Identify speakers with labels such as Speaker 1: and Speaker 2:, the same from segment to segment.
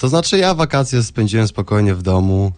Speaker 1: To znaczy ja wakacje spędziłem spokojnie w domu.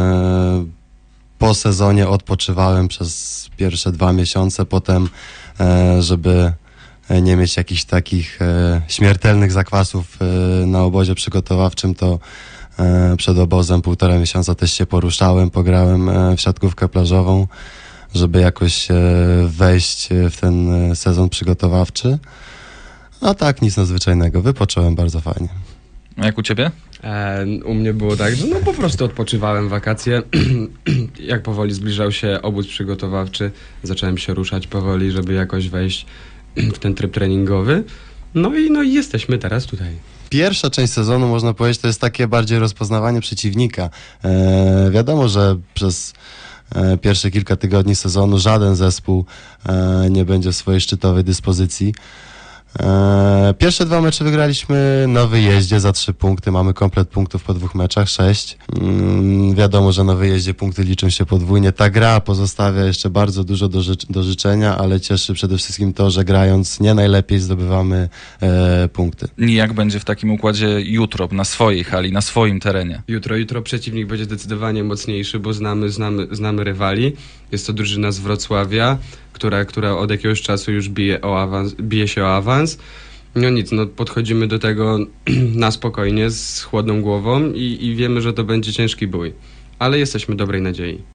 Speaker 1: Po sezonie odpoczywałem przez pierwsze 2 miesiące, potem żeby nie mieć jakichś takich śmiertelnych zakwasów na obozie przygotowawczym, to przed obozem 1,5 miesiąca też się poruszałem, pograłem w siatkówkę plażową, żeby jakoś wejść w ten sezon przygotowawczy. A tak, nic nadzwyczajnego. Wypocząłem bardzo fajnie.
Speaker 2: A jak u ciebie?
Speaker 3: U mnie było tak, że po prostu odpoczywałem wakacje. Jak powoli zbliżał się obóz przygotowawczy, zacząłem się ruszać powoli, żeby jakoś wejść w ten tryb treningowy. No i jesteśmy teraz tutaj.
Speaker 1: Pierwsza część sezonu, można powiedzieć, to jest takie bardziej rozpoznawanie przeciwnika. Wiadomo, że przez pierwsze kilka tygodni sezonu żaden zespół nie będzie w swojej szczytowej dyspozycji. Pierwsze 2 mecze wygraliśmy na wyjeździe za 3 punkty. Mamy komplet punktów po 2 meczach, 6. Wiadomo, że na wyjeździe punkty liczą się podwójnie. Ta gra pozostawia jeszcze bardzo dużo do życzenia, ale cieszy przede wszystkim to, że grając nie najlepiej zdobywamy punkty.
Speaker 2: I jak będzie w takim układzie jutro, na swojej hali, na swoim terenie?
Speaker 3: Jutro przeciwnik będzie zdecydowanie mocniejszy, bo znamy rywali. Jest to drużyna z Wrocławia, która od jakiegoś czasu już bije się o awans. No nic, podchodzimy do tego na spokojnie, z chłodną głową i wiemy, że to będzie ciężki bój. Ale jesteśmy dobrej nadziei.